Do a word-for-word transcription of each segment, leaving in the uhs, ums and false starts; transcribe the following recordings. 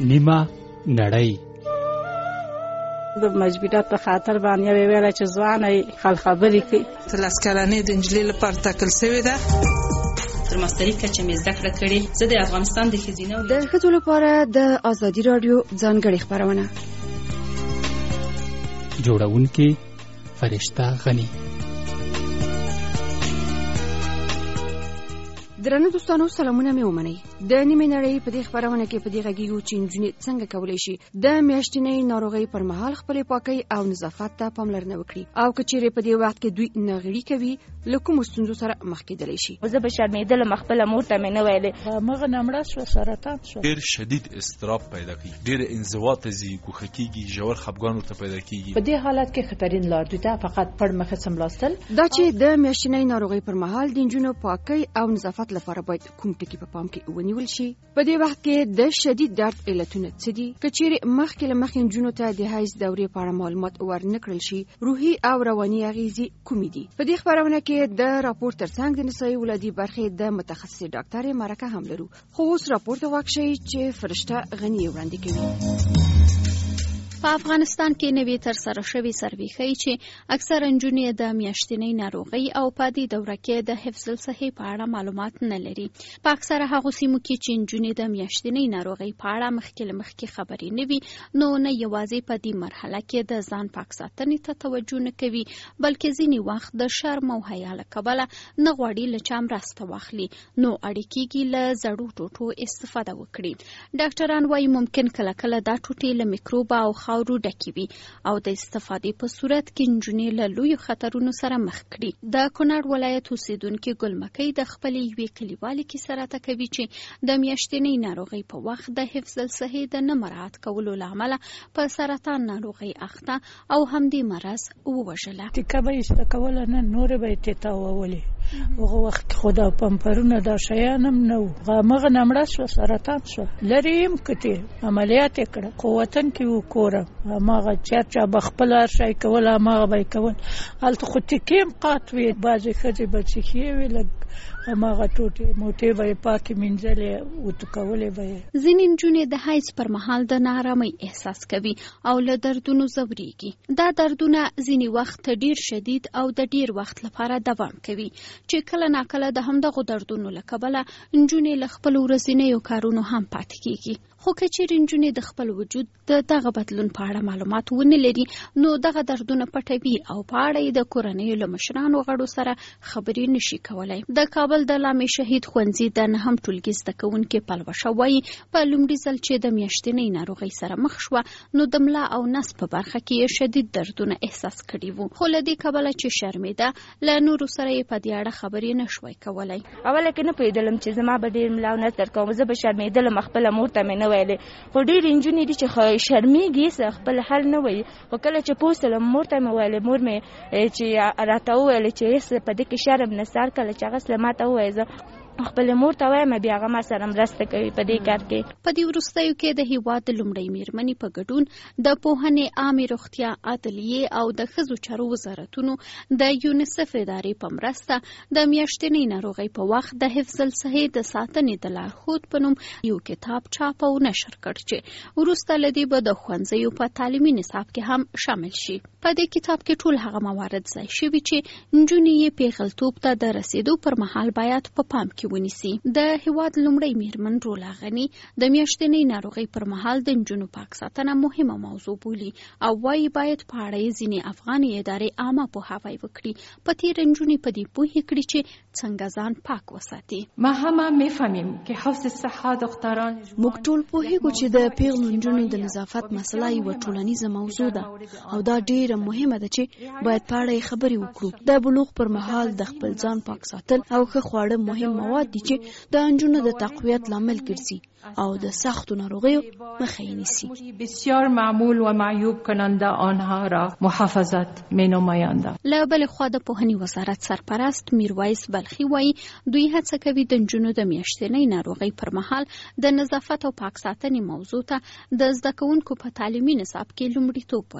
نیمه نړۍ. د مجبوریت په خاطر باندې ویل چې ځوانه خل خبرې کوي. تلاس کلنې د انجلۍ لپاره ټاکل شوې ده. تر ماستري کچه مې زده کړه کړې. زه د افغانستان د ښځینه د ښځو لپاره د ازادي راډیو ځانګړې خپرونه. جوړونکې فرشته غني. درنو دوستانو سلامونه مې ومنئ. د نیمې نړۍ په دې خپرونه کې په دې غږیږو چې نجونې څنګه کولی شي د میاشتنۍ ناروغۍ پر مهال خپلې پاکۍ او نظافت ته پاملرنه وکړي او که چیرې په دې وخت کې دوی ناغړي کوي له کومو ستونزو سره مخ کېدلی شي. زه به شرمېدلم، خپله مور ته مې نه ویلې. مغه نه مړه شوه، سرطان شوه. ډېر شدید اضطراب پیدا کېږي، ډېره انزوا ته ځي، ګوښه کېږي، ژور خفګان ورته پیدا کېږي. په دې حالت کې خطرین لار دوی ته فقط پړ مخه سملاستل. دا چې د میاشتنۍ ناروغۍ پر مهال د نجونو پاکۍ او نظافت لپاره باید کوم ټکي په پام کې ونیول شي. په دې وخت کې د شدید درد علتونه څه دي؟ که چیرې مخکې له مخکې نجونو ته د حیض دورې په اړه معلومات ورنکړل شي، روحي او رواني اغېزې کومې دي؟ په دې خپرونه کې د راپور ترڅنګ د نسایي ولادي برخې د متخصصې ډاکټرې مرکه هم لرو. خو اوس راپور ته واک شئ چې فرشته غني وړاندې کوي. په افغانستان کې نوې ترسره شوې سروې ښیي چې اکثره نجونې د میاشتنۍ ناروغۍ او پادي دوره کې د حفظ الصحې په اړه معلومات نه لري. په اکثره هغو سیمو کې چې نجونې د میاشتنۍ ناروغۍ په اړه مخکې له مخکې خبرې نه وي، نو نه یوازې په دې مرحله کې د ځان پاک ساتنې ته توجه نه کوي، بلکې ځینې وخت د شرم او حیا له کبله نه غواړي له چا مرسته واخلي، نو اړ کېږي له زړو ټوټو استفاده وکړي. ډاکټران وایي ممکن کله کله دا ټوټې له میکروب او خاورو ډکې وي او د استفادې په صورت کې نجونې له لویو خطرونو سره مخ کړي. د کونړ ولایت اوسېدونکې ګلمکۍ د خپلې یوې کلیوالې کیسه راته کوي چې د میاشتنۍ ناروغۍ په وخت د حفظ الصحې د نه مراعات کولو له امله په سرطان ناروغۍ اخته او همدې مرض ووژله. ټیکه به یې زده کوله، نه نورې به یې تېتاوولې. هغه وخت کې خو دا پمپرونه دا شیان هم نه وو. مغه نه مړه شوه، سرطان شوه، لرې یې هم کتې عملیات یې کړه. خو وطن کې و کوره هماغه چرچا به خپل هر شی کول، هماغه به یې کول. هلته خو ټیکې هم قات وې، بعضې ښځې به څښې وې، لږ هماغه ټوټې موټې به یې پاکې مینځلې، وتکولې به یې. ځینې نجونې د حیض پر مهال د ناارامۍ احساس کوي او له دردونو ځورېږي. دا دردونه ځینې وخت ډېر شدید او د ډېر وخت لپاره دوام کوي چې کله ناکله د همدغو دردونو له کبله نجونې له خپلو ورځنیو کارونو هم پاتې کېږي. خو که چیرې نجونې د خپل وجود د دغه بدلون په اړه معلومات ونه لري، نو دغه دردونه پټوي او په اړه یې د کورنیو له مشرانو غړو سره خبرې نشي کولی. د کابل د لامې شهید ښوونځي د نهم ټولګي زده کوونکې پلوشه وایي په لومړي ځل چې د میاشتنۍ ناروغۍ سره مخ شوه، نو د ملا او نس په برخه کې یې شدید دردونه احساس کړي وو، خو له دې کبله چې شرمېده له نورو سره یې په دې اړه خبرې نشوی کولی. اوله کې نه پوهېدلم چې زما به ډېر ملا او نس درد کوم. زه به شرمېدلم، خپله مور ته مې نه ویلې. خو ډېرې نجونې دي چې شرمېږي، خپل حل نه وایي. خو کله چې پوه سولم مور ته مې ویلې، مور مې چې راته وویلې چې هېڅ په دې کې شرم نسته. هر کله چې هغه سله ما ته ووایي، زه خپل مور ته وایم، بیا هغه ما سره مرسته کوي په دې کار کې. په دې وروستیو کې د هېواد د لومړۍ میرمنې په ګډون د پوهنې، عامې روغتیا، عدلیې او د ښځو چارو وزارتونو د یونیسف ادارې په مرسته د میاشتنۍ ناروغۍ په وخت د حفظ الصحې د ساتنې د لارښود په نوم یو کتاب چاپ او نشر کړ چې وروسته له دې به د ښوونځیو په تعلیمي نصاب کې هم شامل شي. په دې کتاب کې ټول هغه موارد ځای شوي چې نجونې یې پیغلتوب ته د رسېدو پر مهال باید په پام کې ونیسي. د هېواد لومړۍ میرمن رولا غني د میاشتنۍ ناروغۍ پر مهال د نجونو پاک ساتنه مهمه موضوع بولي او وایي باید په اړه یې ځینې افغاني ادارې عامه پوهاوی وکړي، په تېره نجونې په دې پوهې کړي چې څنګه ځان پاک وساتي. ما همه میفهمیم که حفظ صحه دختران. موږ ټول پوهېږو چې د پیغلو نجونو د نظافت مسله یوه ټولنیزه موضوع ده او دا ډېره مهمه ده چې باید په اړه یې خبرې وکړو. د بلوغ پر مهال د خپل ځان پاک ساتل او ښه خواړه مهم مواد دي چې د نجونو د تقویت لامل ګرځي او د سختو ناروغیو مخه یې نیسي. بسیار معمول و معیوب کننده آنها را محافظت مینمایند. له بلې خوا د پوهنې وزارت سرپرست میرویس بلخي وایي دوی هڅه کوي د نجونو د میاشتنۍ ناروغۍ پر مهال د نظافت او پاک ساتنې موضوع ته د زده کوونکو په تعلیمي نصاب کې لومړیتوب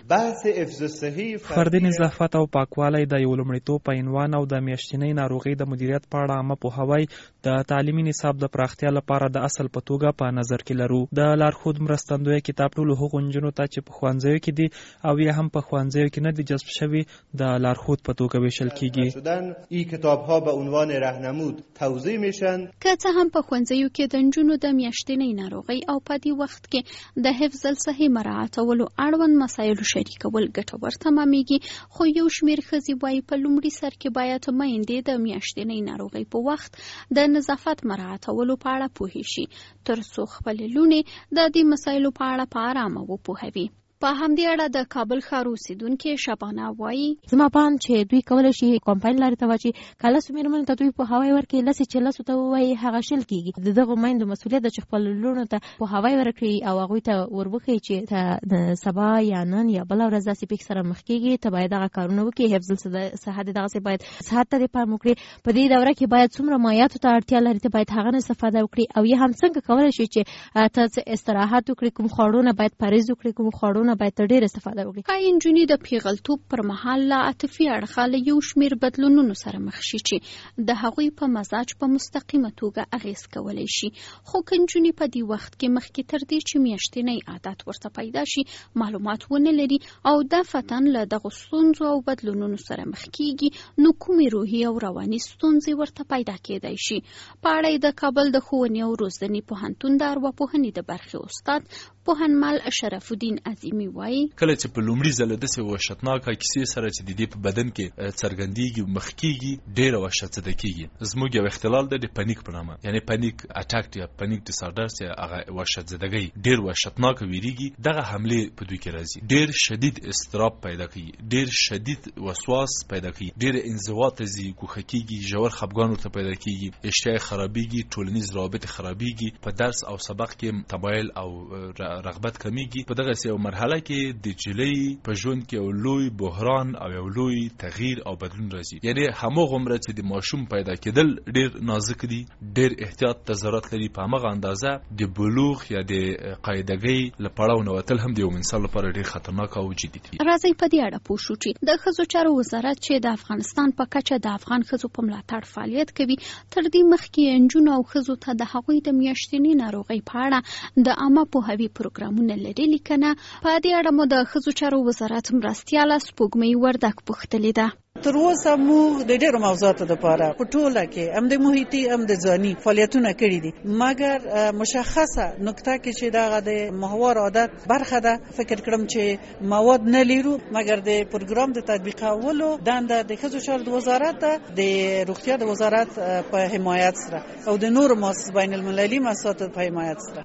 ورکړي. فردي نظافت او پاکوالی د یو لومړیتوب په عنوان او د میاشتنۍ ناروغۍ د مدیریت په اړه عامه پوهاوی د تعلیمي نصاب د پراختیا لپاره د اصل په توګه په نظر کې لرو. د لارښود مرستندوی کتاب ټولو هغو نجونو ته چې په ښوونځیو کې دي او یا هم په ښوونځیو کې نه دي جذب شوي د لارښود په توګه ویشل کیږي. این کتاب‌ها به عنوان راهنمود توضیح میشن. که څه هم په ښوونځیو کې د نجونو د میاشتنۍ ناروغۍ او په دې وخت کې د حفظ الصحې مراعاتولو اړوند مسایلو شریکول ګټور تمامېږي، خو یو شمېر ښځې وایي په لومړي سر کې باید میندې د میاشتنۍ ناروغۍ په وخت د نظافت مراعاتولو په اړه پوهې شي تر څو خپلې لوڼې د دې مسایلو په اړه په ارامه وپوهوي. په همدې اړه د کابل ښار اوسیدونکې شبانه وایي زما پام چې دوی کولی شي کمپاین لارې ته واچي که لسو مېرمنو ته دوی پوهاوی ورکړي، لسې چې لسو ته ووایي هغه شل کېږي. د دغو میندو مسؤلیت ده چې خپل لوڼو ته پوهاوی ورکړي او هغوی ته وربښي چې ته سبا یا نن یا بله ورځ داسې پېښې سره مخ کېږي، ته باید دغه کارونه وکړي. حفظ الصحه دې دغسې باید صحت ته دې پام وکړي. په دې دوره کې باید څومره مایعاتو ته اړتیا لري ته باید هغه نه استفاده وکړي، او یا هم څنګه کولی شي چې ته استراحت وکړي، کوم خوړو نه باید پرهیز وکړي، کوم خوړو نه باید ته ډېر استفاده وکړي. ښایي نجونې د پیغلتوب پر مهال له عاطفي اړخه له یو شمېر بدلونونو سره مخ شي چې د هغوی په مزاج په مستقیمه توګه اغېز کولی شي. خو که نجونې په دې وخت کې مخکې تر دې چې میاشتنی عادت ورته پیدا شي معلومات ونه لري او دفعتاً له دغو ستونزو او بدلونونو سره مخ کېږي، نو کومې روحي او رواني ستونزې ورته پیدا کېدای شي. په اړه د کابل د ښوونې او روزنې پوهنتون د ارواپوهنې د برخې استاد پوهنمل شرف الدین عظیمی وایي کله چې په لومړي ځل داسې وحشتناکه کیسې سره چې د دې په بدن کې څرګندېږي مخ کېږي ډېره وحشتزده کېږي. زموږ یو اختلال دی د پنیک په نامه، یعنی پنیک اټاک یا پنیک ډیسارډر چې هغه وحشتزدګۍ ډېر وحشتناکه ویریږي. دغه حملې په دوی کې راځي، ډېر شدید اضطراب پیدا کوي، ډېر شدید وسواس پیدا کوي، ډېر انزوا ته ځي، ګوښه کېږي، ژور خپګان ورته پیدا کېږي، اشتها خرابېږي، ټولنیز روابط خرابېږي، په درس او سبق کې تمایل او رغبت کمیږي. په دغه یو مرحله کې د جلۍ په ژوند کې یو لوی بحران او یو لوی تغییر او بدلون راځي. یعنی هماغومره چې د ماشوم پیدا کېدل ډېر نازک دي، ډېر احتیاط ته ضرورت لري، په هماغه اندازه د بلوغ یا د قاعدګۍ له پړاو نه وتل هم د یو انسان لپاره ډېر خطرناک او جدي دي. راځئ په دې اړه پوه شو چې د ښځو چارو وزارت چې د افغانستان په کچه د افغان ښځو په ملاتړ فعالیت کوي، تر دې مخکې نجونو او ښځو ته د هغوی د میاشتنۍ ناروغۍ په اړه د عامه پوهاوي پروګرامونه لري کنه. په دې اړه مو د ښځو چارو وزارت مرستیاله سپوږمۍ وردک پوښتلې ده. تر اوسه موږ د ډېرو موضوعاتو لپاره په ټوله کې هم د محیطي هم د ځاني فعالیتونه کړي دي، مګر مشخصه نقطه کې چې دغه د محور عادت برخه ده، فکر کړم چې مواد نه لرو، مګر د پروګرام د تطبیقولو دنده د ښځو چارو وزارت ده، د روغتیا د وزارت په حمایت سره او د نورو مؤسسو بین المللي مؤسساتو په حمایت سره.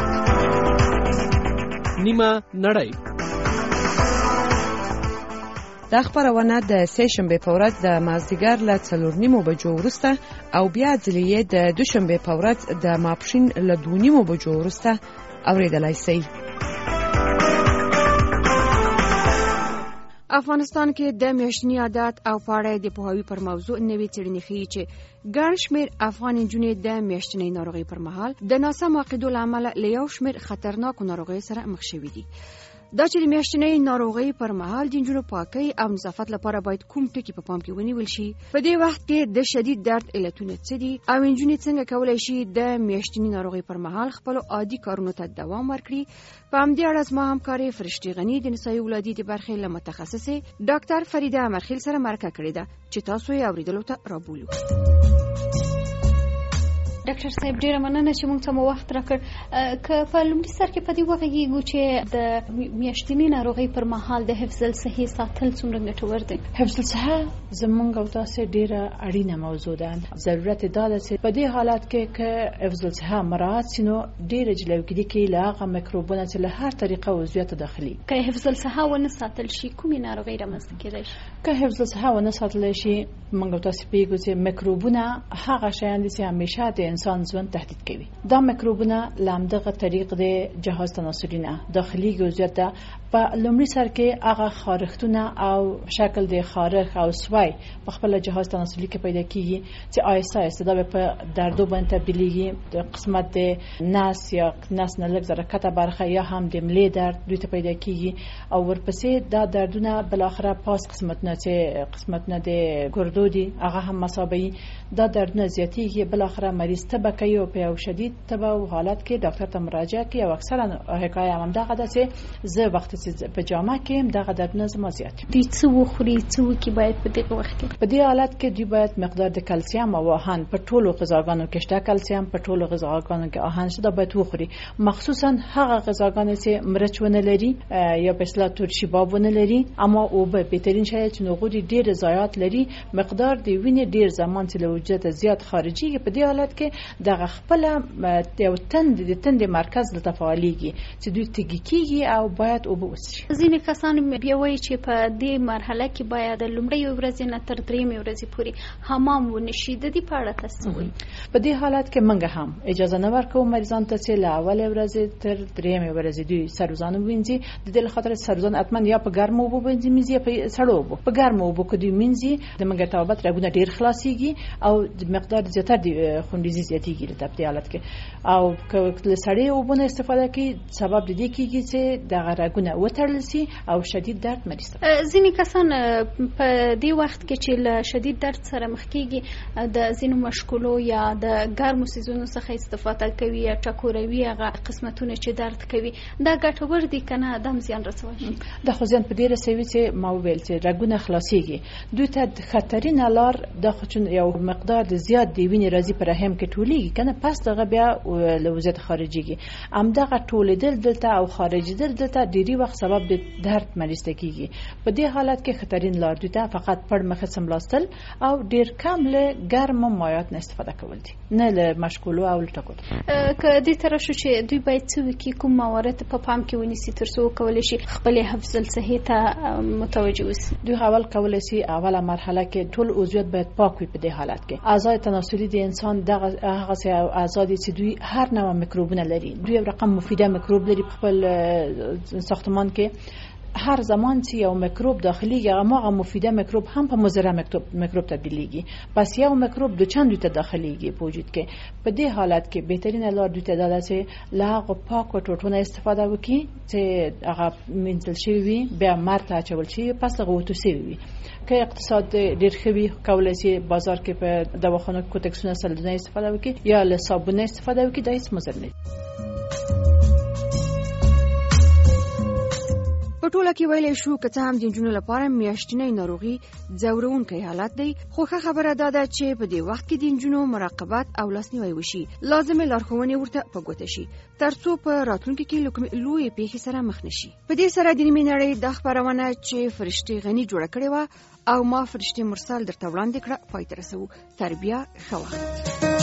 نیمه نړۍ دا خبرونه د سه شنبه په ورځ د مازدیګر له څلور نیمو بجو وروسته او بیا ځلې د دوشنبه په ورځ د ماپښین له دوه نیمو بجو وروسته اوریدلای شئ. افغانستان کې د میاشتني عادت او پاړې د پوهاوی پر موضوع نوې څېړنې ښیي چې ګڼ شمېر افغان نجونې د میاشتنۍ ناروغۍ پر مهال د ناسمو عقیدو له امله له یو شمېر خطرناکو ناروغیو سره مخ شوي دي. دا چې د میاشتنۍ ناروغۍ پر مهال د نجونو پاکۍ او نظافت لپاره باید کوم ټکي په پام کې ونیول شي، په دې وخت کې د شدید درد علتونه څه دي، او نجونې څنګه کولی شي د میاشتنۍ ناروغۍ پر مهال خپل عادي کارونو ته دوام ورکړي. په همدې اړه زما همکارې فرشتي غني د نسایي ولادي د برخې له متخصصې ډاکټر فریده امرخیل سره مرکه کړې ده چې تاسو یې اوریدلو ته رابولو. ډاکټر صاحب ډیره مننه چې موږ ته مو وخت راکړ. که په لومړي سر کې په دې وغږیږو چې د میاشتنۍ ناروغۍ پر مهال د حفظ الصحې ساتل څومره ګټور دی؟ حفظ الصحه زموږ او تاسو ډیره اړینه موضوع ده. ضرورت دا ده چې په دې حالت کې که حفظ الصحه مراعات شي نو ډیره جلوګیری کې له هغه میکروبونو چې له هر طریقه عضویت داخلي. که حفظ الصحه ونه ساتل شي کومې ناروغۍ رامنځته کېدای شي؟ که حفظ الصحه ونه ساتل شي موږ او تاسو پیګو چې میکروبونه هغه شیان دي چې همیشه د انسان ژوند تهدید کوي. دا میکروبونه لامدغه طریق د جهاز تناسلي نه داخلي جزئیات ده په لومړي سر کې هغه خارښتونه او شکل د خارښ او سوی په خپل جهاز تناسلي کې پیدا کیږي چې آیسته آیسته دا په دردو باندې تبدیلیږي د قسمت د نس یا نس نه لږ زره کته برخه یا هم د ملي درد دوی ته پیدا کیږي او ورپسې دا دردونه بل اخره پاس قسمتونه چې قسمتونه د ګردو دي هغه هم مسابقي دا دردونه زیاتیږي بل اخره مریض تبه کوي او په شدید تبه او حالت کې ډاکټر ته مراجعه کوي او اکثرا حکایت هم دغه ده چې زه وخت چې په جامه کې دغه دردونه زما زیات دي څه وخوري څه وکي باید په دغه وخت کې په دې حالت کې دوی باید مقدار د کلسیم او آهن په ټولو غذاګانو کې شته کلسیم په ټولو غذاګانو کې آهن شته باید وخوري مخصوصا هغه غذاګانې چې مرچ ونه لري یا په اصطلاح ترشی باب ونه لري اما او به بهترین شی چې نغوري ډیر ضایعات لري مقدار د وینې ډیر زمان چې له وجود زیات خارجي په دې حالت کې دغه خپل یو تند د تند مرکز له تفاعلیږي چې دوی تګی کیږي او باید او بوسي. ځینې کسان بیا وایي چې په دې مرحله کې باید لومړی ورځ نه تر درېمې ورځې پورې حمام ونشي. د دې په اړه تاسو وایي؟ په دې حالت کې موږ هم اجازه نه ورکوو مریضان ته چې له اولې ورځې تر درېمې ورځې دوی سروزان وینځي. د دې لپاره سروزان اتمن یا په ګرمو اوبو وینځي یا په سړو اوبو. په ګرمو اوبو کې دوی وینځي د موږ توابت رګونه ډیر خلاصيږي او د مقدار زیاتره د خوندیزي زیاتیږي د دې حالت کې او که سړې اوبو نه استفاده کوي سبب د دې کېږي چې د رګونه وتړل شي او شدید درد مریض. ځینې کسان په دې وخت کې چې له شدید درد سره مخ کېږي د ځینو مشکلو یا د ګرمو سیزونو څخه استفاده کوي یا ټکوروي هغه قسمتونه چې درد کوي دا ګټور دي کنه دم زیان رسوي؟ د خو زیان په دې رسوي چې ما ویل چې رګونه خلاصيږي دوی ته خطرینه لار د خچون یو مقدار د زیات دی وینې راځي پر رحم کې ټولېږي کنه پس دغه بیا له وجود خارجيږي ام دغه ټولېدل دلته او خارجېدل دلته ډيري وخت سبب د درد مریض ته کیږي. په دې حالت کې خطرین لار دوی ته فقط پړ مخه سملاستل او ډیر کم له ګرم مایعات نه استفاده کول دي نه له مشکولو او لټکو. که دې تر شو چې دوی باید څه وکړي کوم موارد په پام کې ونیسي تر څو کولای شي خپل حفظ الصحه ته متوجه وي؟ دوی اول کولای شي اوله مرحله کې ټول عضویت باید پاک وي. په دې حالت کې اعضای تناسلي د انسان دغه هغه اعضا دي چې دوی هر نوع میکروبونه لري. دوی یو رقم مفیده میکروب لري په خپل ساختمان کې. هر زمان چې یو میکروب داخلي هغه مفیده میکروب هم په مضر میکروب تبدیلیږي. پس یو میکروب د چند دوی ته داخليږي په وجود کې. په دې حالت کې بهترین لار دوی ته دا چې لاغه پاک او ټوټونه استفاده وکړي چې هغه منځل شي وي بیا مرته اچول شي پس هغه وتوسي وي. که اقتصاد ډیر خوي کولای شي بازار کې په دواخانو کې کوتکسونه سلدونه استفاده وکړي یا له صابونه استفاده وکړي دا هیڅ مضر نه. په ټوله کې ویلې شو که څه هم د نجونو لپاره میاشتنۍ ناروغي ځورونکی حالت دی خو ښه خبره دا ده چې په دې وخت کې د نجونو مراقبت او لاسنیوی وشي لازمې لارښوونې ورته په ګوته شي تر څو په راتلونکي کې له کومې لویې پیښې سره مخ نشي. په دې سره د نیمې نړۍ دا خپرونه چې فرشتې غني جوړه کړې وه او ما فرشتې مرسل درته وړاندې کړه پای ته رسوو. تر بیا ښه وخت.